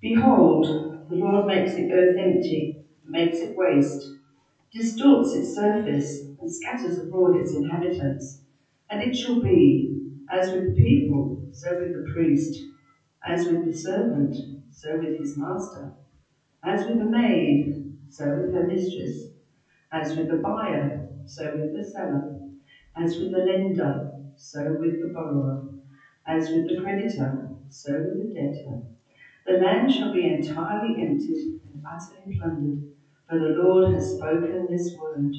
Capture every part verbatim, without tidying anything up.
Behold, the Lord makes the earth empty, makes it waste, distorts its surface, and scatters abroad its inhabitants. And it shall be, as with the people, so with the priest, as with the servant, so with his master, as with the maid, so with her mistress, as with the buyer, so with the seller, as with the lender, so with the borrower, as with the creditor, so with the debtor. The land shall be entirely emptied and utterly plundered, for the Lord has spoken this word.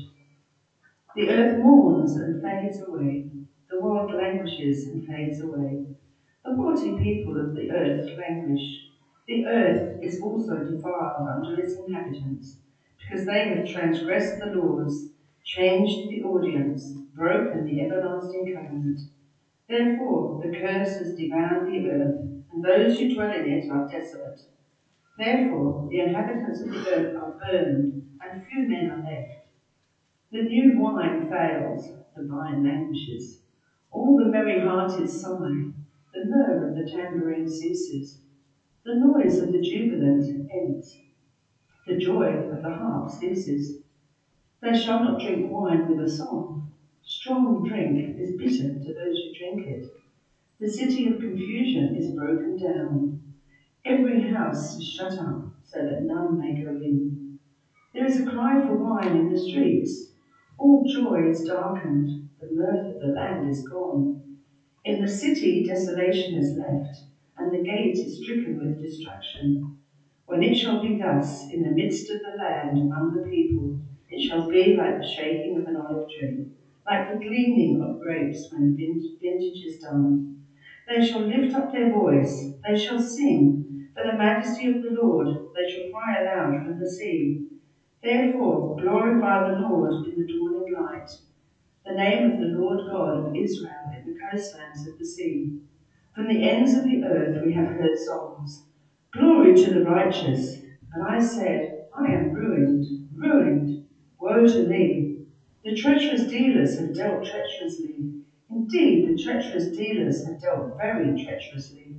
The earth mourns and fades away, the world languishes and fades away. The haughty people of the earth languish. The earth is also defiled under its inhabitants, because they have transgressed the laws, changed the audience, broken the everlasting covenant. Therefore the curse has devoured the earth, and those who dwell in it are desolate. Therefore the inhabitants of the earth are burned, and few men are left. The new wine fails, the vine languishes. All the merry-hearted sigh, the myrrh of the tambourine ceases. The noise of the jubilant ends, the joy of the harp ceases. They shall not drink wine with a song. Strong drink is bitter to those who drink it. The city of confusion is broken down. Every house is shut up, so that none may go in. There is a cry for wine in the streets. All joy is darkened, the mirth of the land is gone. In the city desolation is left, and the gate is stricken with destruction. When it shall be thus in the midst of the land among the people, it shall be like the shaking of an olive tree, like the gleaning of grapes when vintage is done. They shall lift up their voice, they shall sing, for the majesty of the Lord, they shall cry aloud from the sea. Therefore glorify the Lord in the dawning light, the name of the Lord God of Israel in the coastlands of the sea. From the ends of the earth we have heard songs. Glory to the righteous. And I said, I am ruined, ruined. Woe to me. The treacherous dealers have dealt treacherously. Indeed, the treacherous dealers have dealt very treacherously.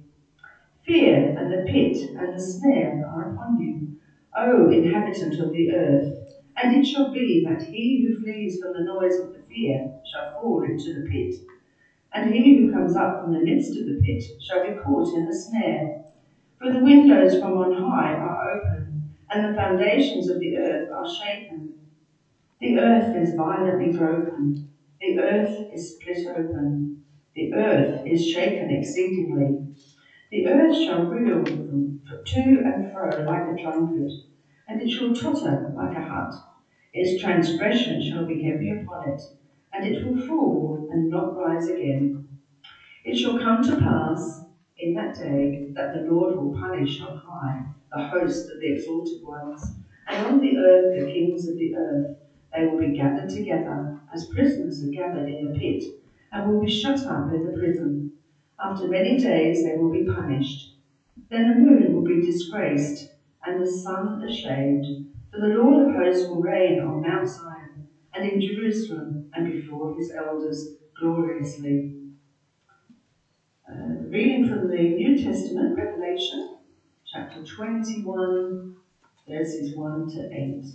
Fear and the pit and the snare are upon you, O inhabitant of the earth. And it shall be that he who flees from the noise of the fear shall fall into the pit. And he who comes up from the midst of the pit shall be caught in the snare. For the windows from on high are open, and the foundations of the earth are shaken. The earth is violently broken. The earth is split open. The earth is shaken exceedingly. The earth shall reel to and fro like a drunkard, and it shall totter like a hut. Its transgression shall be heavy upon it, and it will fall and not rise again. It shall come to pass in that day that the Lord will punish on high the host of the exalted ones, and on the earth the kings of the earth. They will be gathered together as prisoners are gathered in the pit, and will be shut up in the prison. After many days they will be punished. Then the moon will be disgraced, and the sun ashamed, for the Lord of hosts will reign on Mount Zion, and in Jerusalem, and before his elders gloriously. Uh, reading from the New Testament, Revelation, chapter twenty-one, verses one to eight.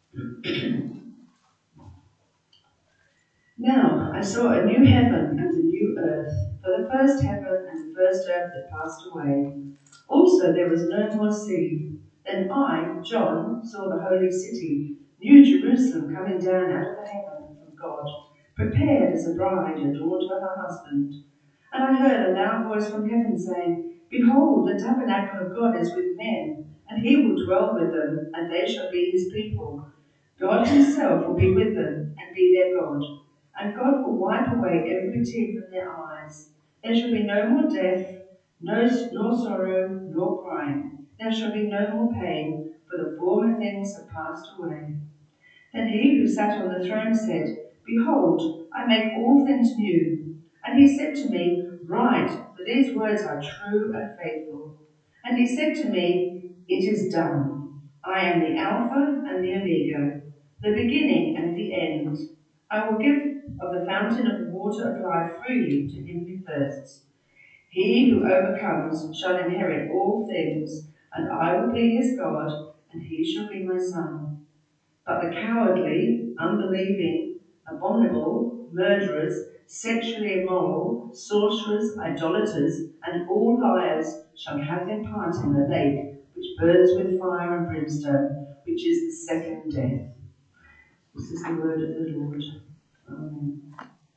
Now I saw a new heaven and a new earth, for the first heaven and the first earth had passed away. Also there was no more sea. Then I, John, saw the holy city, New Jerusalem, coming down out of the heaven from God, prepared as a bride adorned for her husband. And I heard a loud voice from heaven saying, Behold, the tabernacle of God is with men, and he will dwell with them, and they shall be his people. God himself will be with them, and be their God. And God will wipe away every tear from their eyes. There shall be no more death, no, nor sorrow, nor crying. There shall be no more pain, for the former things have passed away. Then he who sat on the throne said, Behold, I make all things new. And he said to me, Write, for these words are true and faithful. And he said to me, It is done. I am the Alpha and the Omega, the beginning and the end. I will give of the fountain of the water of life freely to him who thirsts. He who overcomes shall inherit all things, and I will be his God, and he shall be my son. But the cowardly, unbelieving, abominable, murderers, sexually immoral, sorcerers, idolaters, and all liars shall have their part in the lake which burns with fire and brimstone, which is the second death. This is the word of the Lord. Amen.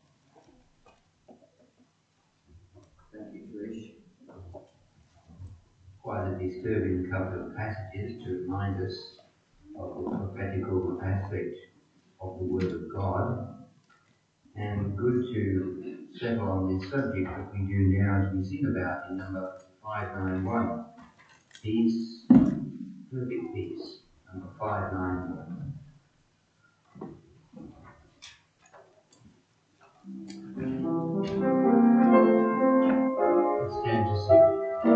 Thank you, Trish. Quite a disturbing couple of passages to remind us of the prophetical aspect of the Word of God. And good to settle on this subject that we do now as we sing about in number five ninety-one. Peace, perfect peace, number five ninety-one. Let's stand to sing.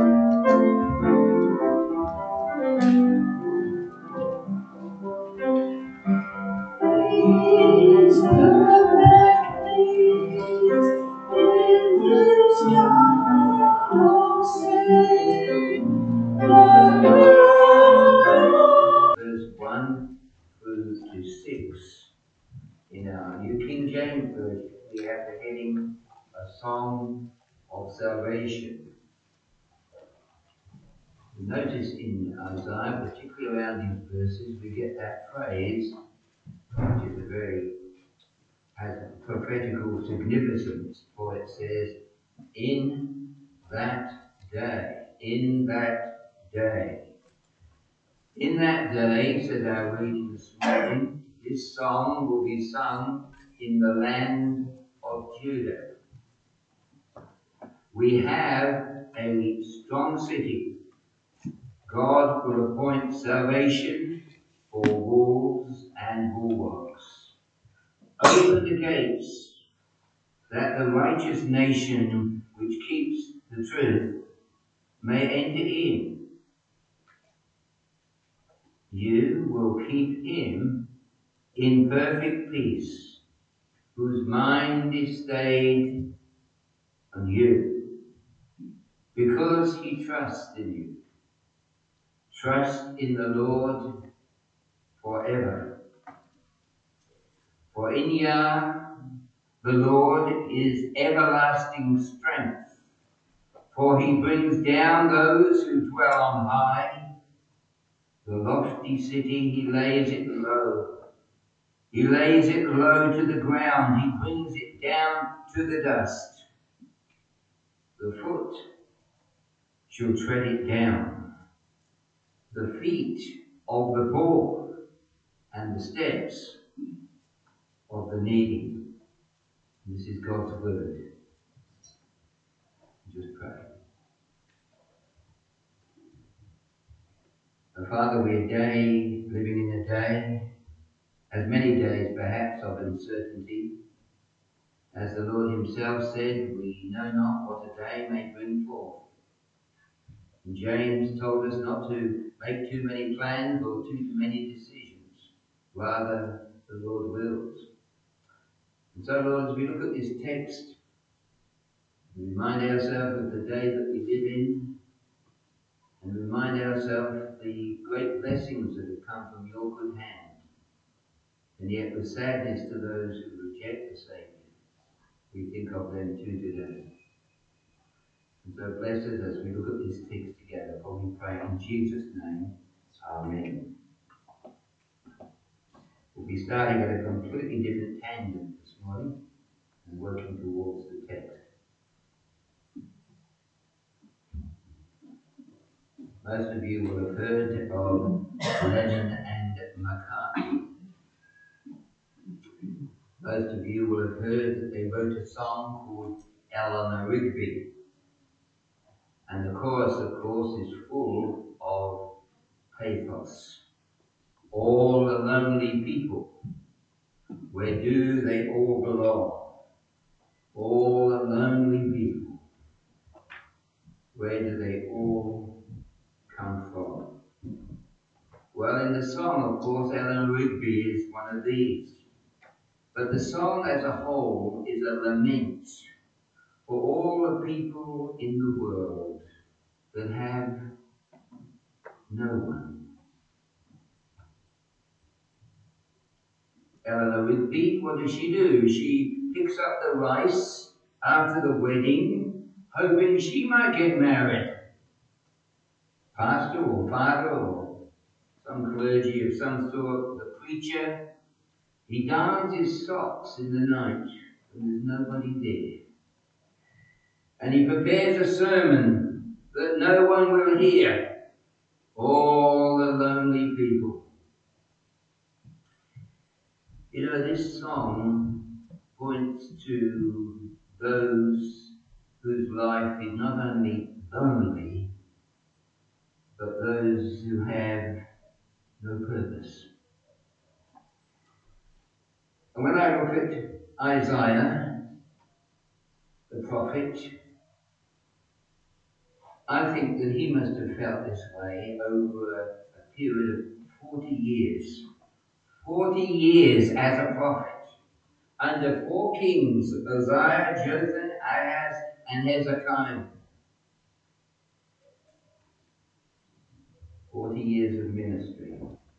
Peace, perfect peace, in this dark sea, Verse one through to six. In our New King James Version, we have the heading, A Song of Salvation. Notice in Isaiah, particularly around these verses, we get that phrase, which is a very, has a prophetical significance, for it says, in that day, in that day. In that day, said our reading this morning, this song will be sung in the land of Judah. We have a strong city. God will appoint salvation for walls and bulwarks. Open the gates, that the righteous nation which keeps the truth may enter in. You will keep him in perfect peace, whose mind is stayed on you, because he trusts in you. Trust in the Lord forever. For in Yah the Lord is everlasting strength, for he brings down those who dwell on high. The lofty city he lays it low. He lays it low to the ground, he brings it down to the dust. The foot shall tread it down, the feet of the poor, and the steps of the needy. This is God's word. Just pray. Oh, Father, we're day, living in a day, as many days perhaps, of uncertainty. As the Lord himself said, we know not what a day may bring forth. And James told us not to make too many plans or too many decisions. Rather, the Lord wills. And so, Lord, as we look at this text, we remind ourselves of the day that we live in, and remind ourselves of the great blessings that have come from your good hand. And yet with sadness to those who reject the Saviour, we think of them too today. And so bless us as we look at this text together, for we pray in Jesus' name. Amen. We'll be starting at a completely different tangent this morning and working towards the text. Most of you will have heard of Lennon and McCartney. Most of you will have heard that they wrote a song called Eleanor Rigby. And the chorus, of course, is full of pathos. All the lonely people, where do they all belong? All the lonely people, where do they all come from? Well, in the song, of course, Eleanor Rigby is one of these. But the song as a whole is a lament for all the people in the world that have would be, what does she do? She picks up the rice after the wedding, hoping she might get married. Pastor or father or some clergy of some sort, the preacher, he darns his socks in the night when there's nobody there. And he prepares a sermon that no one will hear. All the lonely people. You know, this song points to those whose life is not only lonely, but those who have no purpose. And when I look at Isaiah, the prophet, I think that he must have felt this way over a, a period of forty years. forty years as a prophet, under four kings, Uzziah, Jotham, Ahaz, and Hezekiah. forty years of ministry,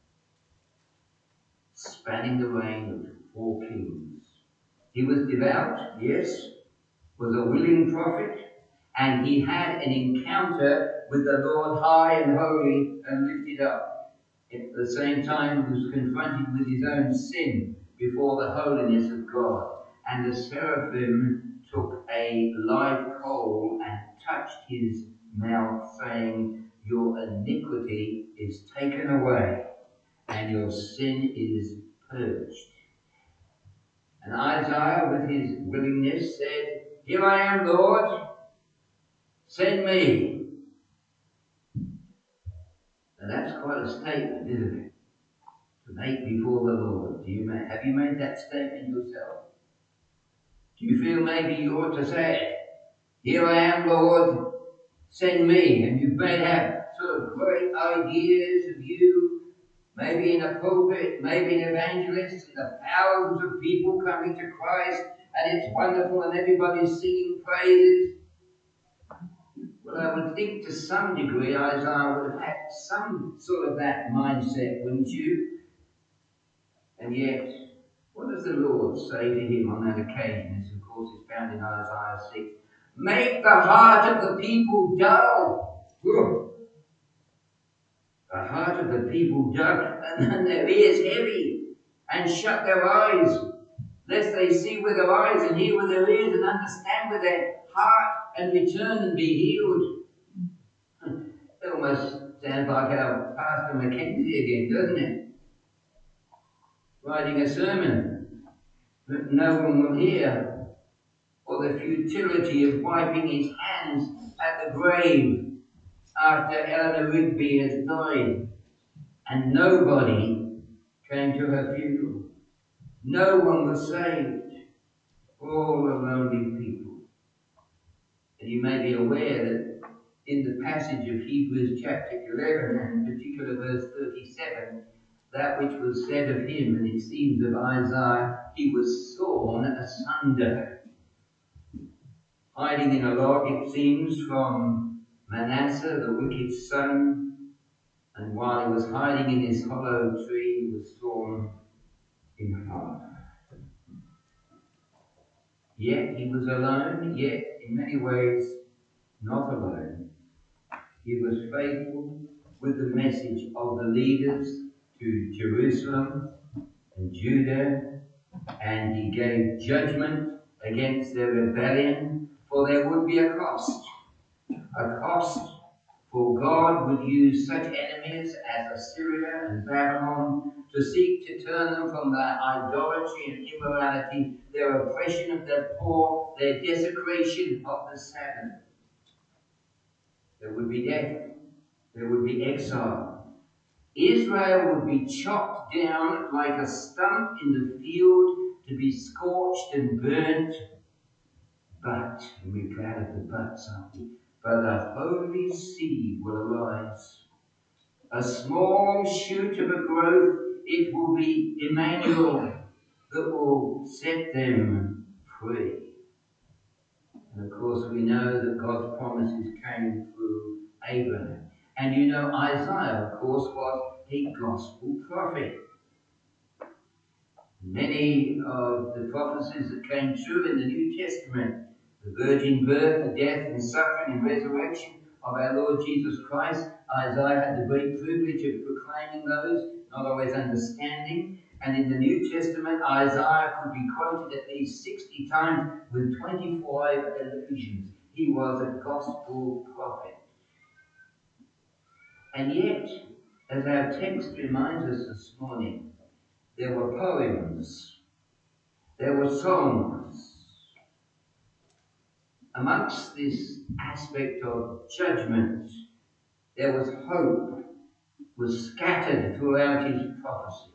spanning the reign of four kings. He was devout, yes, was a willing prophet, and he had an encounter with the Lord high and holy and lifted up. At the same time, he was confronted with his own sin before the holiness of God. And the seraphim took a live coal and touched his mouth, saying, "Your iniquity is taken away, and your sin is purged." And Isaiah, with his willingness, said, "Here I am, Lord, send me." Now that's quite a statement, isn't it? To make before the Lord. Do you make, have you made that statement yourself? Do you feel maybe you ought to say it? "Here I am, Lord, send me." And you may have sort of great ideas of you, maybe in a pulpit, maybe an evangelist, and the thousands of people coming to Christ, and it's wonderful, and everybody's singing praises. Well, I would think to some degree Isaiah would have had some sort of that mindset, wouldn't you? And yet, what does the Lord say to him on that occasion? This, of course, is found in Isaiah six. "Make the heart of the people dull." Whew. The heart of the people dull, and their ears heavy, and shut their eyes, lest they see with their eyes and hear with their ears and understand with their heart and return and be healed. It almost sounds like our Pastor Mackenzie again, doesn't it? Writing a sermon that no one will hear, or the futility of wiping his hands at the grave after Eleanor Rigby has died, and nobody came to her funeral. No one was saved. All the lonely people. And you may be aware that in the passage of Hebrews chapter eleven, and in particular verse thirty-seven, that which was said of him, and it seems of Isaiah, he was sawn asunder. Hiding in a log, it seems, from Manasseh, the wicked son, and while he was hiding in his hollow tree, he was sawn in half. Yet he was alone, yet in many ways not alone. He was faithful with the message of the leaders to Jerusalem and Judah, and he gave judgment against their rebellion, for there would be a cost. A cost, for God would use such enemies as Assyria and Babylon to seek to turn them from their idolatry and immorality, their oppression of their poor, their desecration of the Sabbath. There would be death. There would be exile. Israel would be chopped down like a stump in the field to be scorched and burnt. But, and we're glad of the buts, aren't we? But a holy seed will arise. A small shoot of a growth, it will be Emmanuel that will set them free. And of course we know that God's promises came through Abraham. And you know, Isaiah, of course, was a gospel prophet. Many of the prophecies that came true in the New Testament, the virgin birth, the death and suffering and resurrection of our Lord Jesus Christ, Isaiah had the great privilege of proclaiming those, not always understanding. And in the New Testament, Isaiah could be quoted at least sixty times with twenty-five allusions. He was a gospel prophet. And yet, as our text reminds us this morning, there were poems, there were songs. Amongst this aspect of judgment, there was hope, was scattered throughout his prophecy.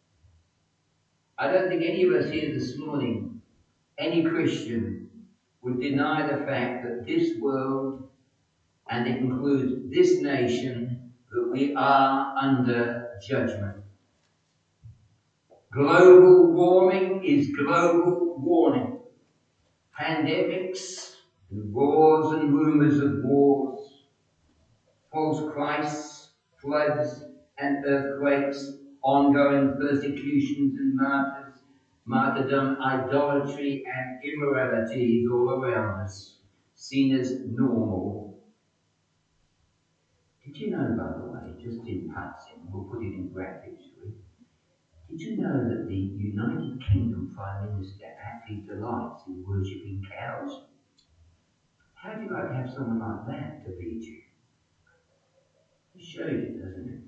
I don't think any of us here this morning, any Christian, would deny the fact that this world, and it includes this nation, that we are under judgment. Global warming is global warning. Pandemics and wars and rumours of wars, false Christs, floods and earthquakes, ongoing persecutions and martyrs, martyrdom, idolatry and immorality is all around us, seen as normal. Did you know, by the way, just in passing, we'll put it in brackets, shall we? Did you know that the United Kingdom Prime Minister actually delights in worshipping cows? How do you like to have someone like that to lead you? It shows you, doesn't it?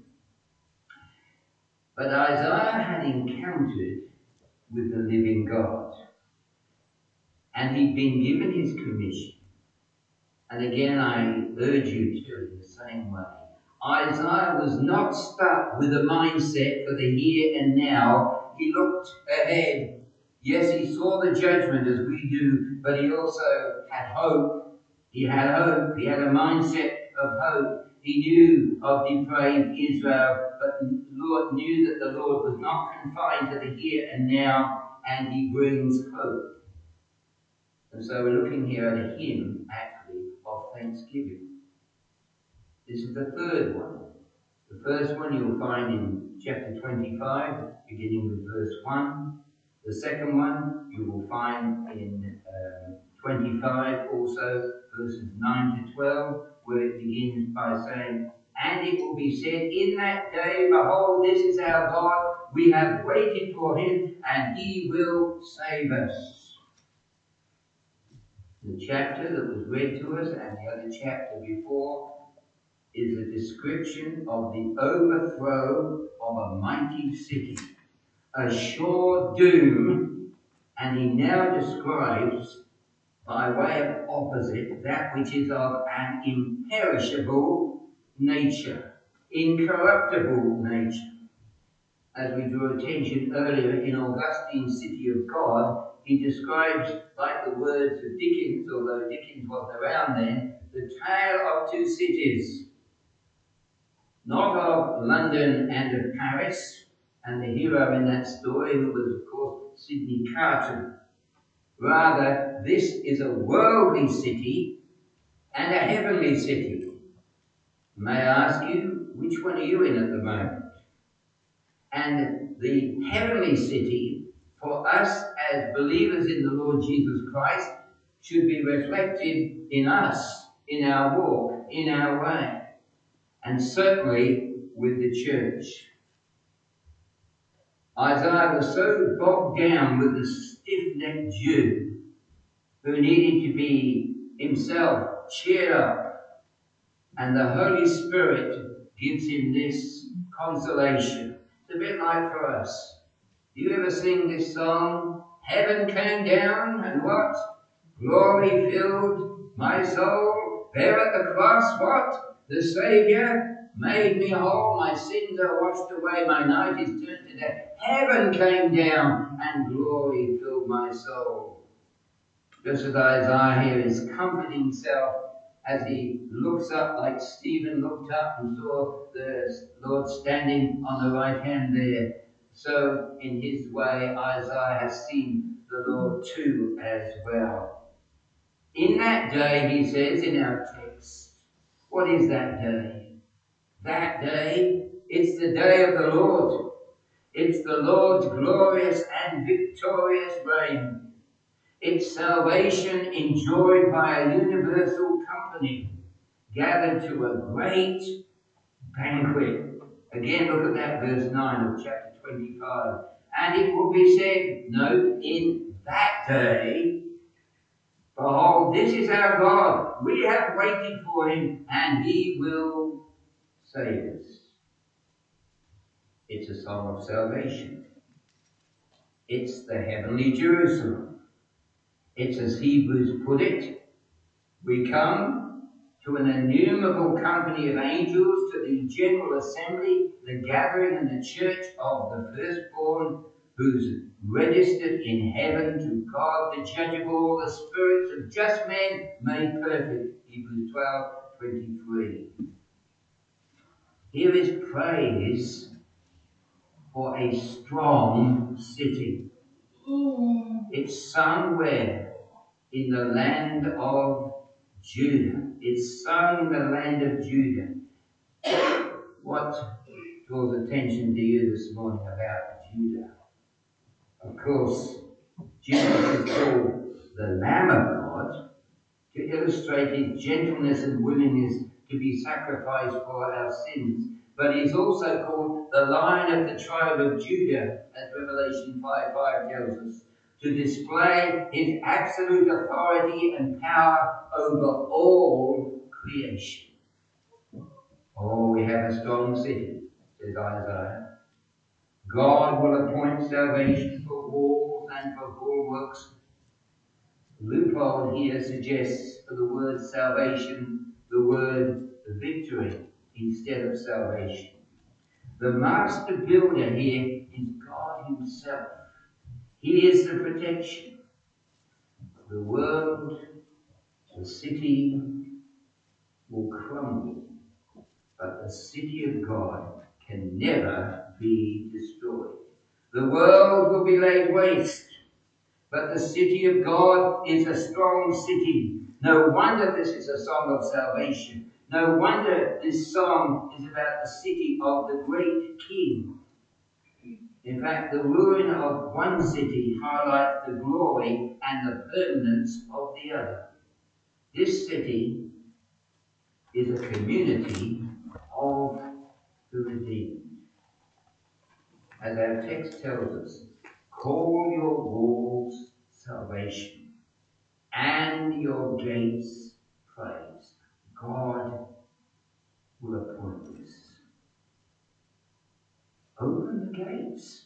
But Isaiah had encountered with the living God, and he'd been given his commission. And again, I urge you to, in the same way, Isaiah was not stuck with a mindset for the here and now. He looked ahead. Yes, he saw the judgment as we do, but he also had hope. He had hope. He had a mindset of hope. He knew of depraved Israel, but the Lord knew that the Lord was not confined to the here and now, and he brings hope. And so we're looking here at a hymn, actually, of thanksgiving. This is the third one. The first one you'll find in chapter twenty-five, beginning with verse one. The second one you will find in uh, twenty-five, also verses nine to twelve, where it begins by saying, "And it will be said in that day, behold, this is our God. We have waited for him, and he will save us." The chapter that was read to us and the other chapter before is a description of the overthrow of a mighty city, a sure doom, and he now describes, by way of opposite, that which is of an imperishable nature, incorruptible nature. As we drew attention earlier in Augustine's City of God, he describes, like the words of Dickens, although Dickens wasn't around then, the tale of two cities. Not of London and of Paris, and the hero in that story, who was, of course, Sidney Carton. Rather, this is a worldly city and a heavenly city. May I ask you, which one are you in at the moment? And the heavenly city, for us as believers in the Lord Jesus Christ, should be reflected in us, in our walk, in our way, and certainly with the church. Isaiah was so bogged down with the stiff-necked Jew who needed to be himself cheered up, and the Holy Spirit gives him this consolation. It's a bit like for us. Do you ever sing this song? Heaven came down and what? Glory filled my soul. There at the cross, what? The Saviour made me whole. My sins are washed away. My night is turned to day. Heaven came down and glory filled my soul. Just as Isaiah here is comforting himself as he looks up, like Stephen looked up and saw the Lord standing on the right hand there. So in his way, Isaiah has seen the Lord too as well. In that day, he says in our text, what is that day? That day, it's the day of the Lord. It's the Lord's glorious and victorious reign. It's salvation enjoyed by a universal company, gathered to a great banquet. Again, look at that verse nine of chapter twenty-five. And it will be said, note, in that day, behold, this is our God. We have waited for him, and he will save us. It's a song of salvation. It's the heavenly Jerusalem. It's as Hebrews put it, we come to an innumerable company of angels, to the general assembly, the gathering and the church of the firstborn, who's registered in heaven to God, the judge of all the spirits of just men made perfect. Hebrews twelve twenty-three. Here is praise for a strong city. It's somewhere in the land of Judah. It's sung in the land of Judah. What draws attention to you this morning about Judah? Of course, Jesus is called the Lamb of God to illustrate his gentleness and willingness to be sacrificed for our sins. But he's also called the Lion of the tribe of Judah, as Revelation five five tells us, to display his absolute authority and power over all creation. Oh, we have a strong city, says Isaiah. God will appoint salvation for walls and for bulwarks. Loophole here suggests for the word salvation the word victory instead of salvation. The master builder here is God himself. He is the protection. The world, the city will crumble, but the city of God can never be destroyed. The world will be laid waste, but the city of God is a strong city. No wonder this is a song of salvation. No wonder this song is about the city of the great king. In fact, the ruin of one city highlights the glory and the permanence of the other. This city is a community of the redeemed. As our text tells us, call your walls salvation and your gates praise. God will appoint this. Open the gates.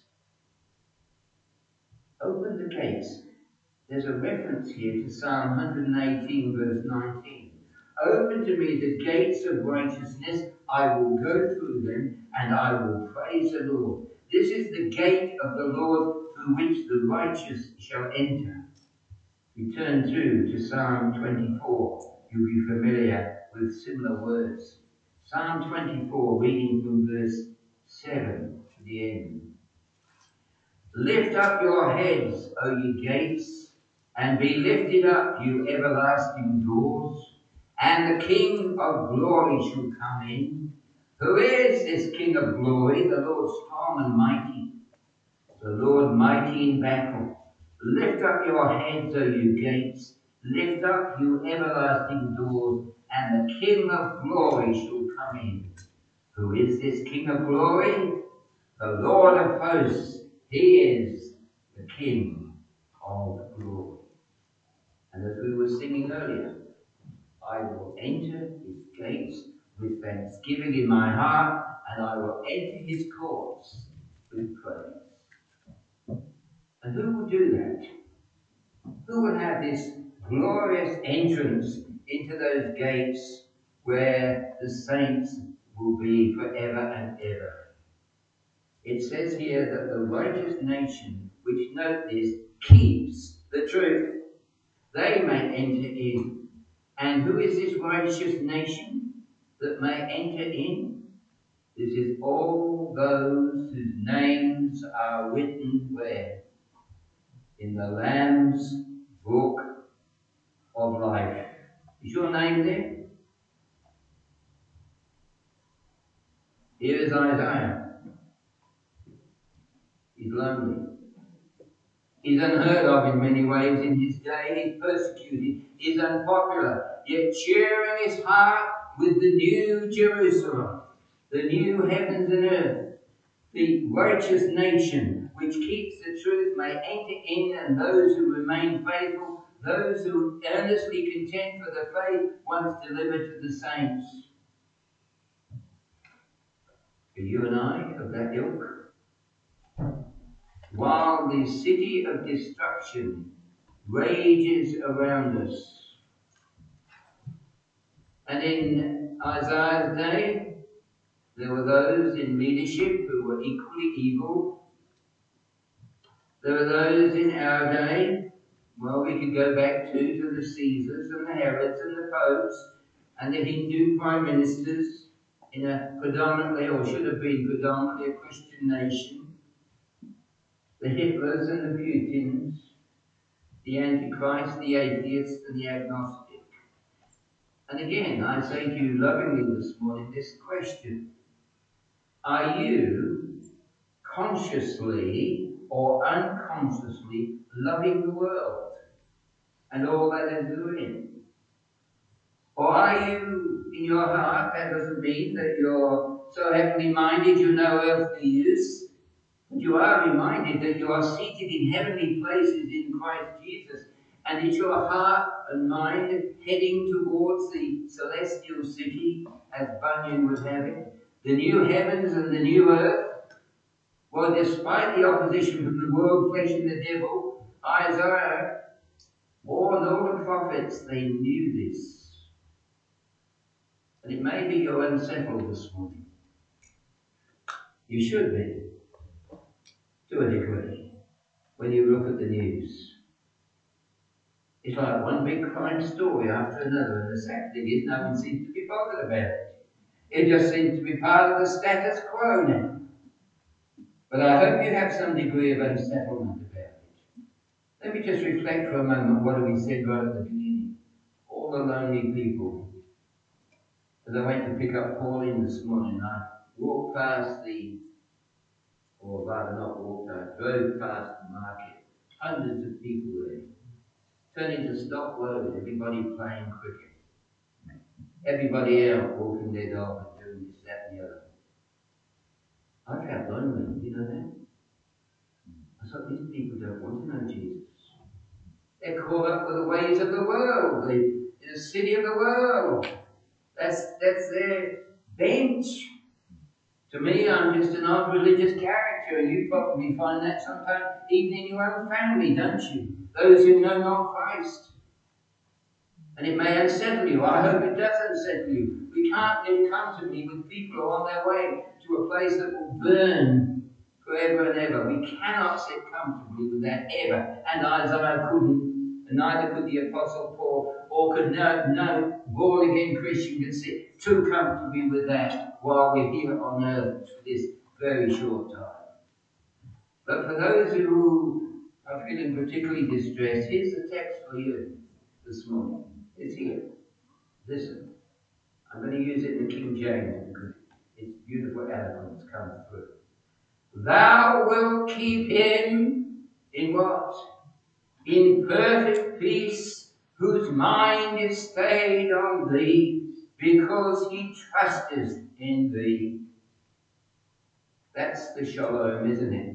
Open the gates. There's a reference here to Psalm one eighteen, verse nineteen. Open to me the gates of righteousness. I will go through them, and I will praise the Lord. This is the gate of the Lord through which the righteous shall enter. We turn through to Psalm twenty-four. You'll be familiar with similar words. Psalm twenty-four, reading from verse seven to the end. Lift up your heads, O ye gates, and be lifted up, you everlasting doors, and the King of glory shall come in. Who is this King of glory? The Lord strong and mighty, the Lord mighty in battle. Lift up your heads, O you gates, lift up, you everlasting doors, and the King of glory shall come in. Who is this King of glory? The Lord of hosts. He is the King of glory. And as we were singing earlier, I will enter his gates with thanksgiving in my heart, and I will enter his courts with praise. And who will do that? Who will have this glorious entrance into those gates where the saints will be forever and ever? It says here that the righteous nation, which, note this, keeps the truth, they may enter in. And who is this righteous nation that may enter in? This is all those whose names are written where? In the Lamb's book of life. Is your name there? Here is Isaiah. He's lonely. He's unheard of in many ways in his day. He's persecuted. He's unpopular. Yet cheering his heart with the new Jerusalem, the new heavens and earth, the righteous nation which keeps the truth may enter in, and those who remain faithful, those who earnestly contend for the faith once delivered to the saints. For you and I of that ilk, while the city of destruction rages around us. And in Isaiah's day, there were those in leadership who were equally evil. There were those in our day, well, we could go back to, to the Caesars and the Herods and the Popes and the Hindu prime ministers in a predominantly, or should have been predominantly, a Christian nation. The Hitlers and the Putins, the Antichrist, the atheists and the agnostic. And again, I say to you lovingly this morning this question: are you consciously or unconsciously loving the world and all that is doing? Or are you, in your heart, that doesn't mean that you're so heavenly minded you know earthly use, but you are reminded that you are seated in heavenly places in Christ Jesus, and is your heart and mind heading towards the celestial city, as Bunyan would have it, the new heavens and the new earth? Well, despite the opposition from the world, flesh and the devil, Isaiah, all and all the prophets, they knew this. And it may be you're unsettled this morning. You should be, to a degree, when you look at the news. It's like one big crime story after another, and the sad thing is no one seems to be bothered about it. It just seems to be part of the status quo now. But I hope you have some degree of unsettlement about it. Let me just reflect for a moment what we said right at the beginning. All the lonely people. As I went to pick up Pauline this morning, I walked past the, or rather not walked, I drove past the market. Hundreds of people there. Turning to stop load, everybody playing cricket. Everybody out walking their dog and doing this, that and the other. I felt lonely, do you know that? I thought these people don't want to know Jesus. They're caught up with the ways of the world, the, the city of the world. That's, that's their bench. To me, I'm just an odd religious character, and you probably find that sometimes even in your own family, don't you? Those who know not Christ. And it may unsettle you. I hope it does unsettle you. We can't live comfortably with people who are on their way to a place that will burn forever and ever. We cannot sit comfortably with that ever. And Isaiah couldn't, and neither could the Apostle Paul, or could no, no born-again Christian can sit too comfortably with that while we're here on earth for this very short time. But for those who are feeling particularly distressed, here's the text for you this morning. It's here. Listen. I'm going to use it in the King James because its beautiful eloquence comes through. Thou wilt keep him in what? In perfect peace, whose mind is stayed on thee, because he trusteth in thee. That's the shalom, isn't it?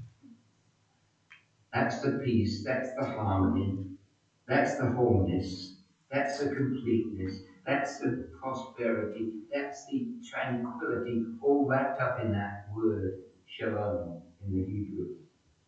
That's the peace, that's the harmony, that's the wholeness, that's the completeness, that's the prosperity, that's the tranquility, all wrapped up in that word, shalom, in the Hebrew.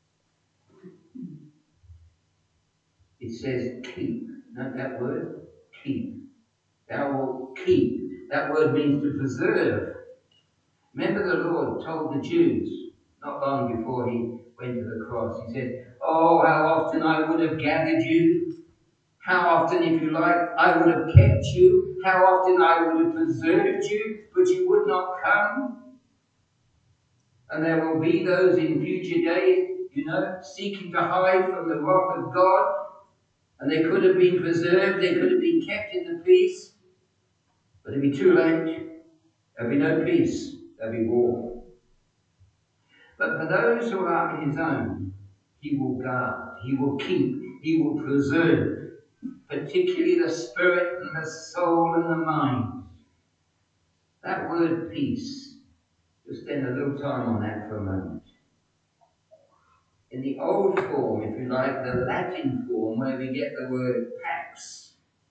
It says keep. Note that word? Keep. Thou wilt keep. That word means to preserve. Remember the Lord told the Jews, not long before he went to the cross, he said, oh, how often I would have gathered you. How often, if you like, I would have kept you. How often I would have preserved you, but you would not come. And there will be those in future days, you know, seeking to hide from the wrath of God. And they could have been preserved, they could have been kept in the peace. But it'd be too late. There'll be no peace, there'll be war. But for those who are his own, he will guard, he will keep, he will preserve, particularly the spirit and the soul and the mind. That word peace, just spend a little time on that for a moment. In the old form, if you like, the Latin form, where we get the word pax,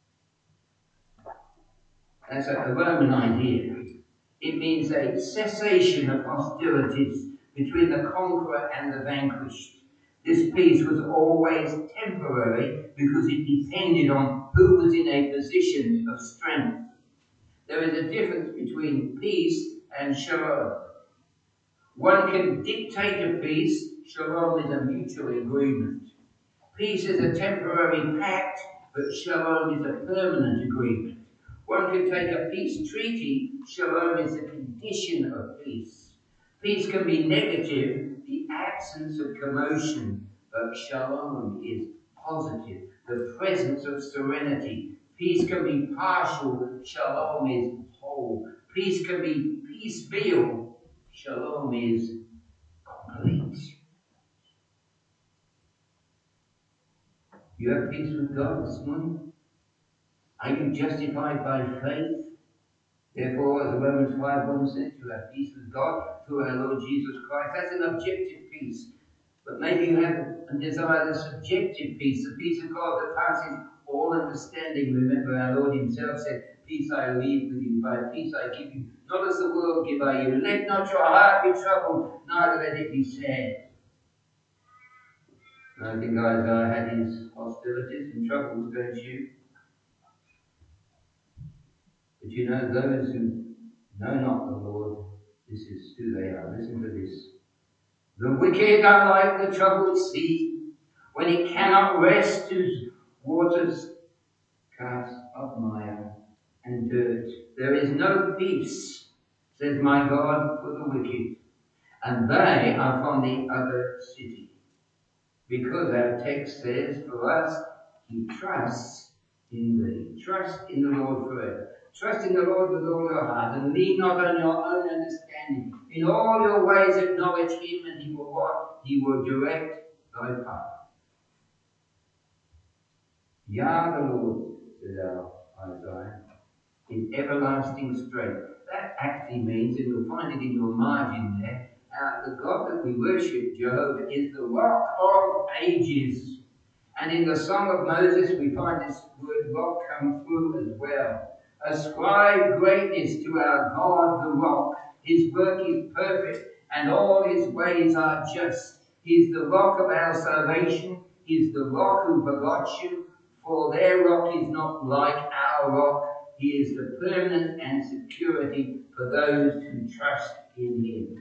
that's a Roman idea. It means a cessation of hostilities between the conqueror and the vanquished. This peace was always temporary because it depended on who was in a position of strength. There is a difference between peace and shalom. One can dictate a peace. Shalom is a mutual agreement. Peace is a temporary pact, but shalom is a permanent agreement. One can take a peace treaty. Shalom is a condition of peace. Peace can be negative, the absence of commotion, but shalom is positive, the presence of serenity. Peace can be partial, shalom is whole. Peace can be piecemeal, shalom is complete. You have peace with God this morning? Are you justified by faith? Therefore, as Romans five one says, you have peace with God through our Lord Jesus Christ. That's an objective peace. But maybe you have and desire the subjective peace, the peace of God that passes all understanding. Remember, our Lord himself said, peace I leave with you, by peace I give you. Not as the world give I you. Let not your heart be troubled, neither let it be sad. And I think Isaiah had his hostilities and troubles, don't you? But you know, those who know not the Lord, this is who they are. Listen to this. The wicked are like the troubled sea, when it cannot rest, whose waters cast of mire and dirt. There is no peace, says my God, for the wicked, and they are from the other city. Because our text says, for us, he trusts in thee. Trust in the Lord forever. Trust in the Lord with all your heart, and lean not on your own understanding. In all your ways acknowledge him, and he will what? He will direct thy path. Yah, the Lord, says our Isaiah, is everlasting strength. That actually means, and you'll find it in your margin there, uh, the God that we worship, Jehovah, is the rock of ages. And in the Song of Moses, we find this word rock come through as well. Ascribe greatness to our God, the rock. His work is perfect, and all his ways are just. He is the rock of our salvation. He is the rock who begot you. For their rock is not like our rock. He is the permanent and security for those who trust in him.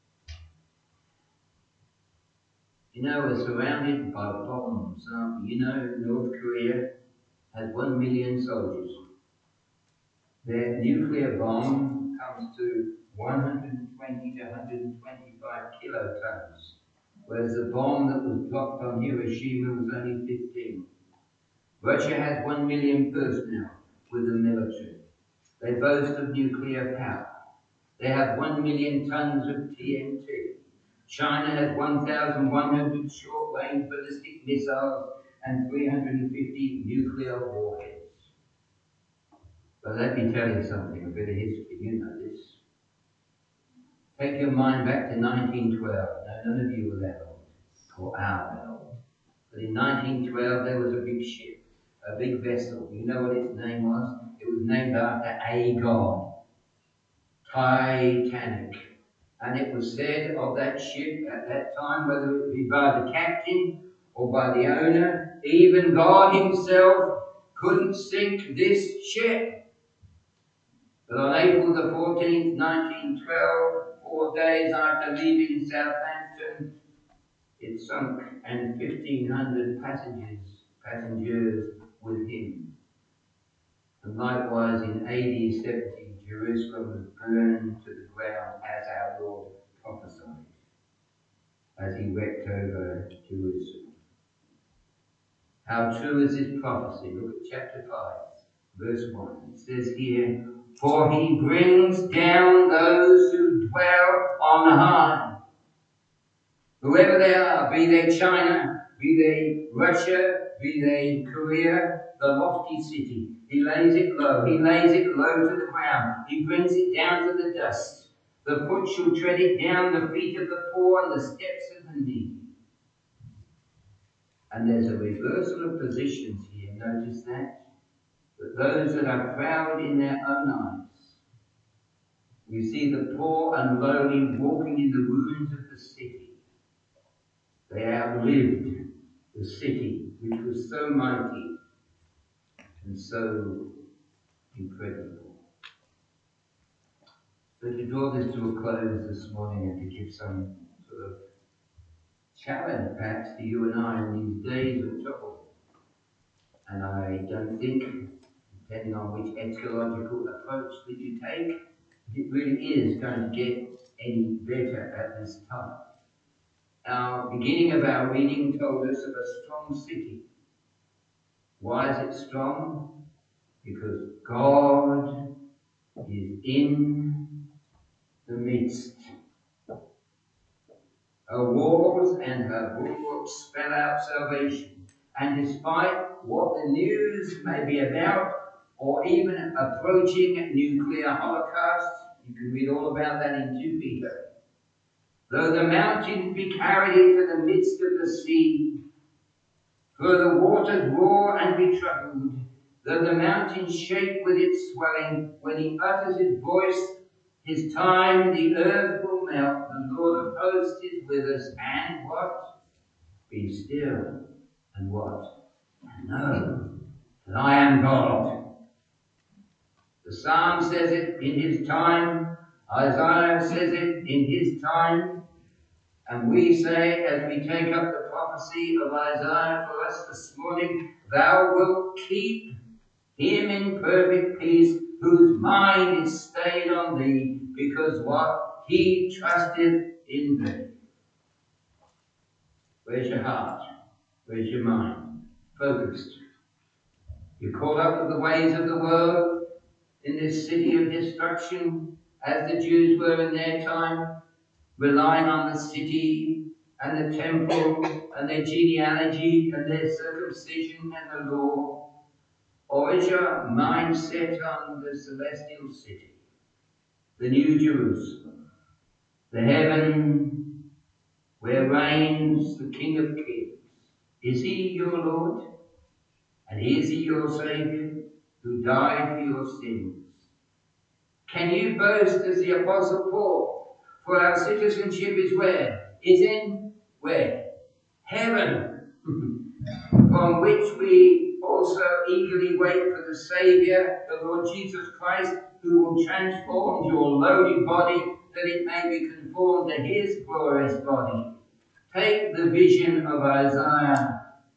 You know, we're surrounded by bombs, aren't we? You know, North Korea has one million soldiers. Their nuclear bomb comes to one hundred twenty to one hundred twenty-five kilotons, whereas the bomb that was dropped on Hiroshima was only fifteen. Russia has one million personnel with the military. They boast of nuclear power. They have one million tons of T N T. China has one thousand one hundred short-range ballistic missiles and three hundred fifty nuclear warheads. But let me tell you something, a bit of history, you know this. Take your mind back to nineteen twelve. Now, none of you were that old, or are that old. But in nineteen twelve, there was a big ship, a big vessel. You know what its name was? It was named after a god, Titanic. And it was said of that ship at that time, whether it be by the captain or by the owner, even God himself couldn't sink this ship. But on April the fourteenth, nineteen twelve, four days after leaving Southampton, it sunk, and fifteen hundred passengers, passengers with him. And likewise in A D seventy, Jerusalem was burned to the ground as our Lord prophesied, as he wept over Jerusalem. How true is this prophecy? Look at chapter five, verse one. It says here, for he brings down those who dwell on high. Whoever they are, be they China, be they Russia, be they Korea, the lofty city, he lays it low, he lays it low to the ground, he brings it down to the dust. The foot shall tread it down, the feet of the poor, and the steps of the needy. And there's a reversal of positions here, notice that? That those that are proud in their own eyes, we see the poor and lowly walking in the ruins of the city. They outlived the city, which was so mighty and so incredible. So to draw this to a close this morning and to give some sort of challenge perhaps to you and I in these days of trouble. And I don't think, depending on which eschatological approach that you take, it really is going to get any better at this time. Our beginning of our reading told us of a strong city. Why is it strong? Because God is in the midst. Her walls and her bulwarks spell out salvation. And despite what the news may be about, or even approaching nuclear holocaust, you can read all about that in Second Peter. Though the mountains be carried into the midst of the sea, though the waters roar and be troubled, though the mountains shake with its swelling, when he utters his voice, his time the earth will melt, the Lord of hosts is with us, and what? Be still, and what? And know that I am God. The Psalm says it in his time, Isaiah says it in his time, and we say, as we take up the prophecy of Isaiah for us this morning, thou wilt keep him in perfect peace, whose mind is stayed on thee, because what? He trusted in thee. Where's your heart? Where's your mind? Focused. You're caught up with the ways of the world in this city of destruction, as the Jews were in their time, relying on the city and the temple and their genealogy and their circumcision and the law. Or is your mind set on the celestial city, the New Jerusalem, the heaven where reigns the King of Kings? Is he your Lord? And is he your Saviour, who died for your sins? Can you boast as the Apostle Paul? For our citizenship is where? Is in where? Heaven. From which we also eagerly wait for the Saviour, the Lord Jesus Christ, who will transform your lowly body, that it may be conformed to his glorious body. Take the vision of Isaiah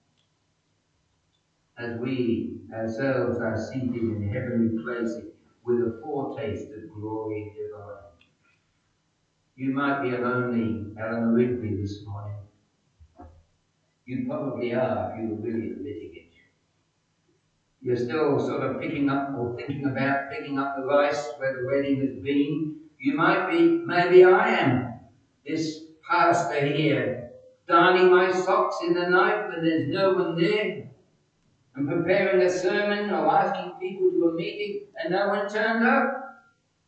as we ourselves are seated in heavenly places with a foretaste of glory divine. You might be a lonely Eleanor Rigby this morning. You probably are if you were really admitting it. You're still sort of picking up or thinking about picking up the rice where the wedding has been. You might be, maybe I am, this pastor here, darning my socks in the night when there's no one there, and preparing a sermon or asking people to a meeting and no one turned up.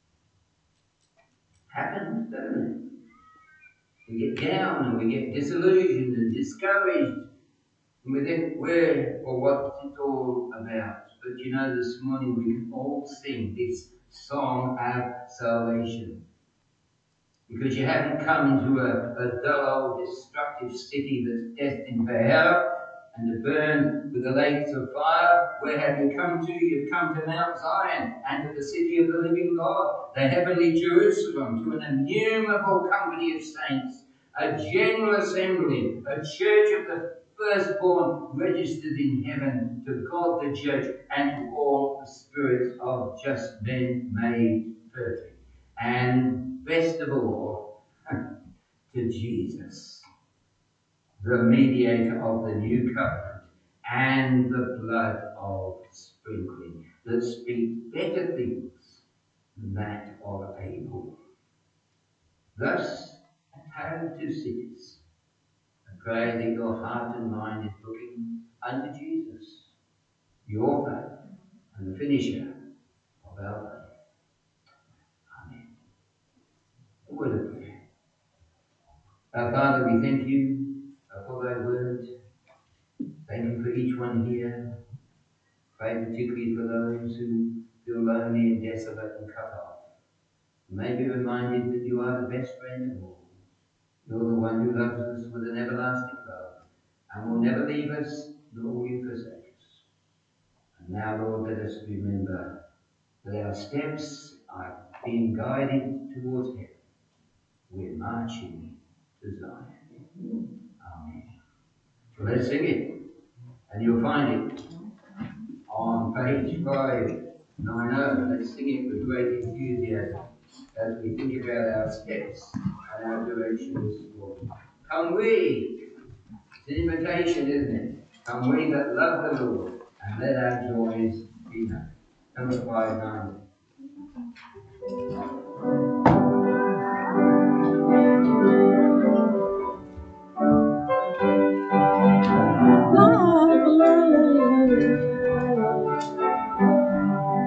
Happens, doesn't it? We get down and we get disillusioned and discouraged. And we think, where or what's it all about? But you know, this morning we can all sing this song of salvation. Because you haven't come into a, a dull, old, destructive city that's destined for hell and to burn with the lakes of fire. Where have you come to? You've come to Mount Zion and to the city of the living God, the heavenly Jerusalem, to an innumerable company of saints, a general assembly, a church of the firstborn registered in heaven, to God the judge, and to all the spirits of just men made perfect. And best of all, to Jesus, the mediator of the new covenant, and the blood of sprinkling, that speaks better things than that of Abel. Thus, a tale of two cities, pray that your heart and mind is looking unto Jesus, the author and the finisher of our faith. Amen. A word of prayer. Our Father, we thank you for thy word. Thank you for each one here. Pray particularly for those who feel lonely and desolate and cut off. May be reminded that you are the best friend of all. You're the one who loves us with an everlasting love and will never leave us, nor will you forsake us. And now, Lord, let us remember that our steps are being guided towards heaven. We're marching to Zion. Amen. So let's sing it, and you'll find it on page five ninety. Let's sing it with great enthusiasm as we think about our steps and our directions. Come we! It's an invitation, isn't it? Come we that love the Lord, and let our joys be known. Number five ninety.